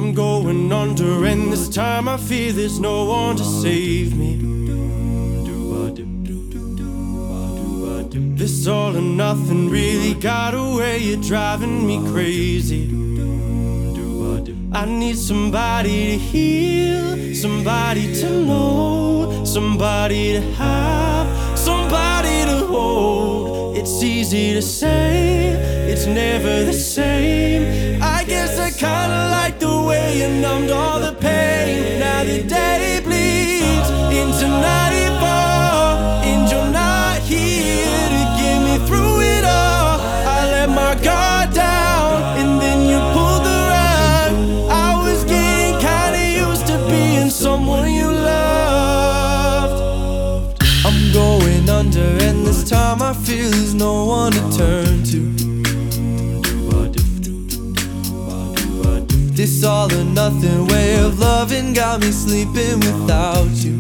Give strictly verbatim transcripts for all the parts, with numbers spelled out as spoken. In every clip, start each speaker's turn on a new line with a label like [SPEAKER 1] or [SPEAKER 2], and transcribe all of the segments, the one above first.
[SPEAKER 1] I'm going under, and this time I fear there's no one to save me. This all or nothing really got a way of driving me crazy. I need somebody to heal, somebody to know, somebody to have, somebody to hold. It's easy to say, it's never the same. I guess I kinda like the way you numbed all the pain. Now the day bleeds into nightfall, and you're not here to get me through it all. I let my guard down, and then you pulled the rug. I was getting kinda used to being someone you loved. I'm going under, and this time I feel there's no one to turn to. This all or nothing way of loving got me sleeping without you.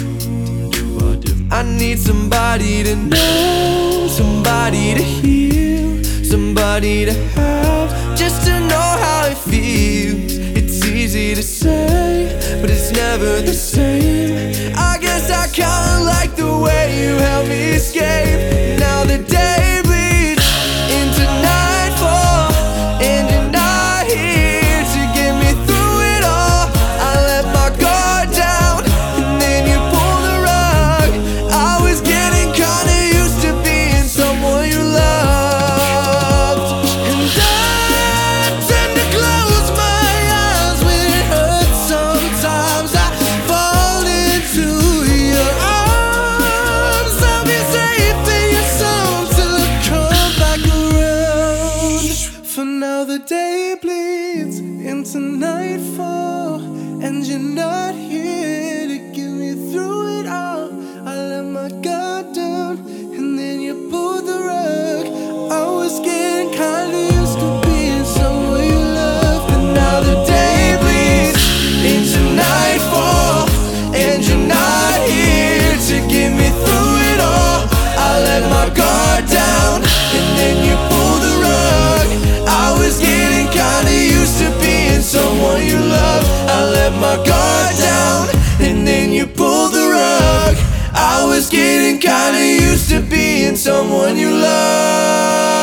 [SPEAKER 1] I need somebody to know, somebody to heal, somebody to have, just to know how it feels. It's easy to say, but it's never the same. I guess I kinda like the way you help me escape. Now the day bleeds into nightfall, and you're not here to get me through it all. I let my guard down, and then you pull the rug. I was getting kinda used to being someone you loved, and I tend to close my eyes when it hurts. Sometimes I fall into your arms. I'll be safe in your soul till I come back around. For now the day bleeds into nightfall, and you're not here to get me through it all. I let my guard down, and then you pulled the rug. I was getting kinda used to being someone you loved, but now the day bleeds into nightfall, and you're not here to get me through it all. I let my guard down, and then you pulled the rug. I was getting kinda used to being someone you love. I let my guard down, and then you pulled the rug. I was getting kinda used to being someone you love.